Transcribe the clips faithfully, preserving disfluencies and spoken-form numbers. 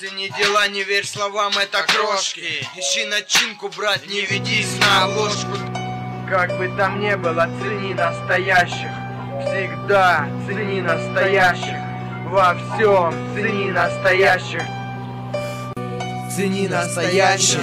Цени дела, не верь словам, это крошки. Ищи начинку, брат, не ведись на обложку. Как бы там ни было, цени настоящих. Всегда цени настоящих. Во всем цени настоящих. Цени настоящих.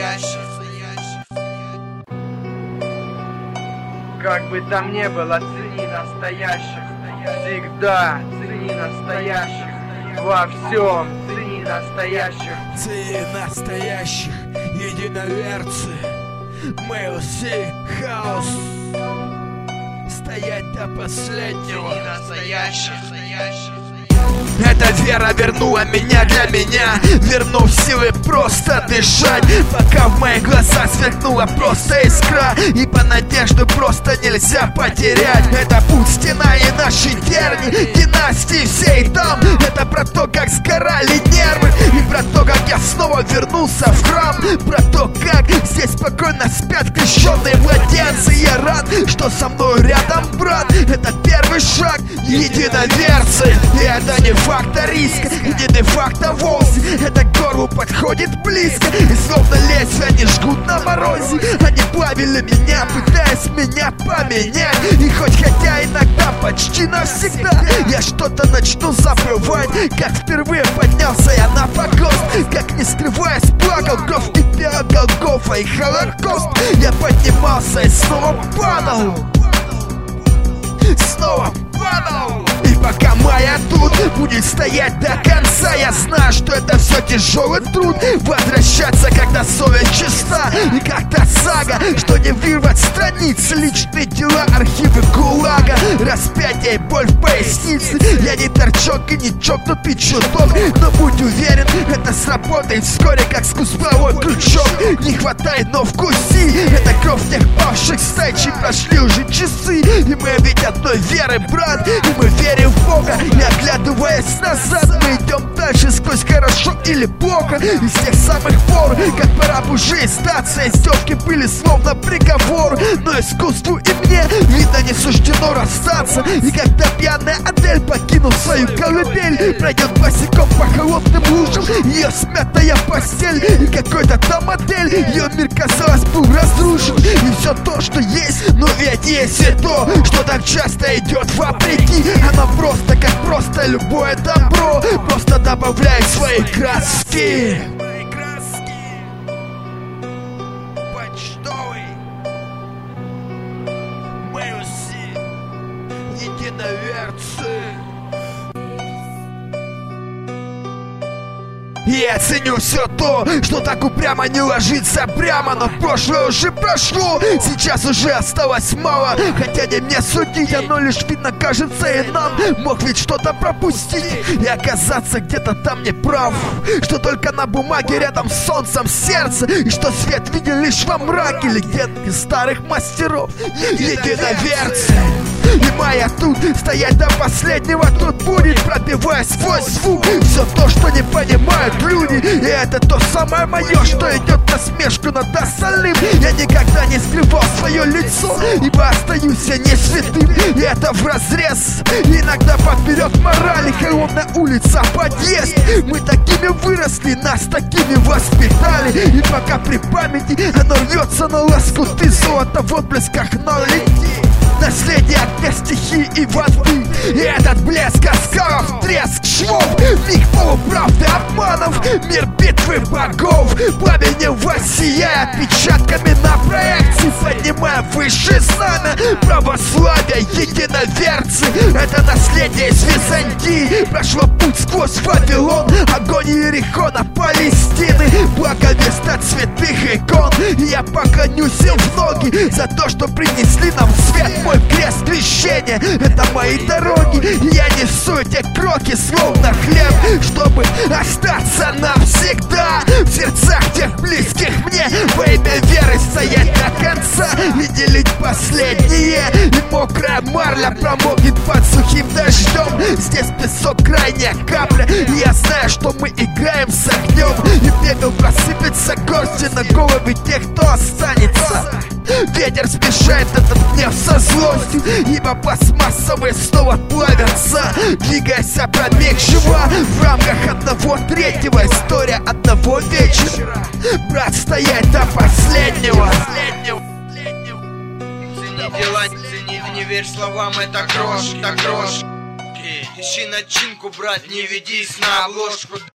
Как бы там ни было, цени настоящих. Всегда цени настоящих. Во всем цени настоящих. Цени настоящих, единоверцы. Мэлси Хаус. Стоять до последнего. Цени настоящих. Эта вера вернула меня для меня, вернув силы просто дышать. Пока в моих глазах сверкнула просто искра, ибо надежду просто нельзя потерять. Это путь, стена и наши терни, династии всей там. Это про то, как сгорали нервы, и про то, как я снова вернулся в храм. Про то, как здесь спокойно спят крещенные младенцы. Я рад, что со мной рядом брат. Это первый шаг, единоверцы. И это не факт, а риск, где де-факто волосы. Это к горлу подходит близко, и словно лезвия они жгут на морозе. Они плавили меня, пытаясь меня поменять. И хоть хотя иногда почти навсегда я что-то начну забывать, как впервые поднялся я на погост, как не скрываясь плакал, кровь кипела, Голгофа и Холокост. Я поднимался и снова падал, снова падал. И пока моя тут будет стоять до конца, я знаю, что это все тяжелый труд. Возвращаться, когда совесть чиста, и как та сага, что не вырвать страницы. Личные дела, архивы ГУЛАГа, распятие и боль в пояснице. Я не торчок и не чокнутый чуток, но будь уверен, это сработает вскоре, как спусковой крючок. Не хватает, но вкуси. Это кровь тех павших стайчей, прошли уже часы. И мы ведь одной веры, брат, и мы верим в Бога. Не оглядываясь назад, мы идем дальше сквозь хорошо или плохо. И с тех самых пор, как пора бы уже сдаться, издевки были словно приговор. Но искусству и мне, видно, не суждено расстаться. И когда пьяная Адель, покинув свою колыбель, пройдет босиком по холодным лужам ее смятая постель, и какой-то там модель, ее мир, казалось, был разрушен. И все то, что есть, но ведь есть и то, что так часто идет вопреки. Оно просто, как просто любое добро, просто добавляет свои краски. Почтовый Мэлси, единоверцы. Я ценю все то, что так упрямо не ложится прямо. Но прошлое уже прошло, сейчас уже осталось мало. Хотя не мне судить, оно лишь видно кажется и нам. Мог ведь что-то пропустить и оказаться где-то там неправ. Что только на бумаге рядом с солнцем сердце, и что свет виден лишь во мраке легенды старых мастеров. Единоверцы. И моя тут, стоять до последнего тут будет, пробивая сквозь звук все то, что не понимают люди. И это то самое мое, что идет на смешку над остальным. Я никогда не скрывал свое лицо, ибо остаюсь я не святым. И это вразрез, иногда поперед морали. Холодная улица, подъезд. Мы такими выросли, нас такими воспитали. И пока при памяти оно рвется на лоскуты, золото в отблесках, но летит. Наследие огня, стихии и воды. И этот блеск оскалов, треск швов, миг полуправды, обманов, мир битвы богов. Пламенем воссияя отпечатками на проекции, поднимая выше знамя православия. Единоверцы, это наследие из Византии. Прошло путь сквозь Вавилон, огонь Иерихона, Палестины. Благовест от святых икон. И я поклонюсь им в ноги за то, что принесли нам свет. Мой крест крещения, это мои дороги. Я несу эти кроки, словно хлеб, чтобы остаться навсегда. всегда в сердцах тех близких мне. Во имя веры стоять до конца и делить последние. И мокрая марля промокнет под сухим дождем. Здесь песок крайняя капля, и я знаю, что мы играем с огнем. И пепел просыпется кости на голове тех, кто останется. Ветер смешает этот гнев со злостью, ибо пластмассовые снова плавятся. Двигаясь опрометчиво в рамках одного третьего. История одного вечера. Брат, стоять до последнего. Цени дела, цени, не верь словам, это крошки, это крошки. Ищи начинку, брат, не ведись на обложку.